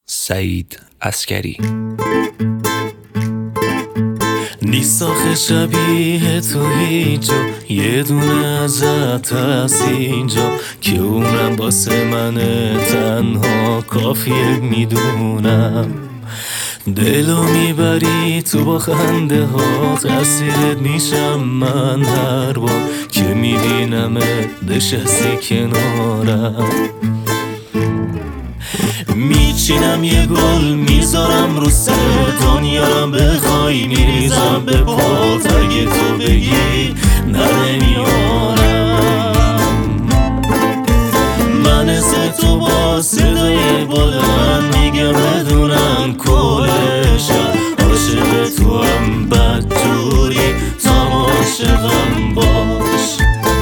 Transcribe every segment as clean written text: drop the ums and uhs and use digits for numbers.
سعید عسکری. نیست آخه شبیه تو هیچ جا، یه دونه ازت هست اینجا که اونم واسه من تنها کافیه. میدونم دلو میبری تو با خنده ها، تأثیرت میشم من هر بار که میبینمت نشستی کنارم. میچینم یه گل میذارم رو سر دنیارم، بخوای میریزم به پات اگه تو بگی نه نمیارم. من از تو با صدای بلند میگم بدونم کلشم، عاشق تو هم بدجوری تا عاشقم باش.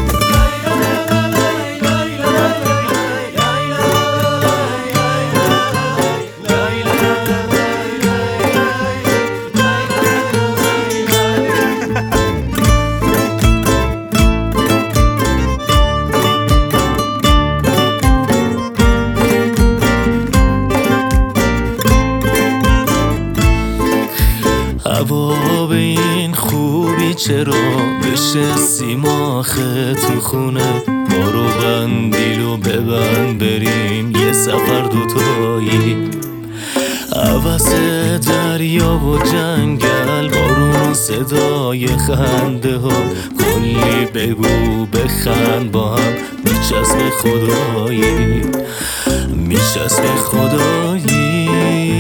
هوا به این خوبی چرا نشستی آخه تو خونه؟ بارو بندیلو ببند بریم یه سفر دوتایی، عوض دریا و جنگل، بارون و صدای خنده ها، کلی بگو بخند با هم میچسب خدایی، میچسب خدایی.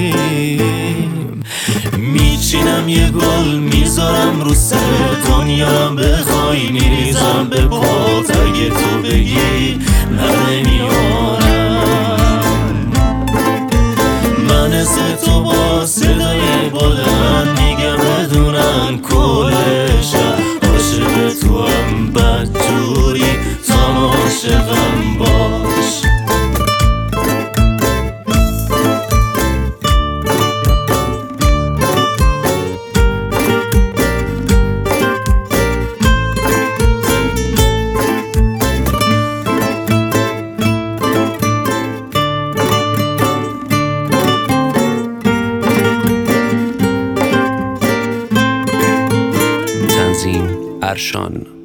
میچینم یه گل میذارم رو سر دنیارم، بخوای میریزم به پات اگه تو بگی نه نمیارم. من از تو با صدای بلند میگم بدونم کلشم، عاشق تو هم بدجوری تا عاشقم باش. تنظیم ارشان.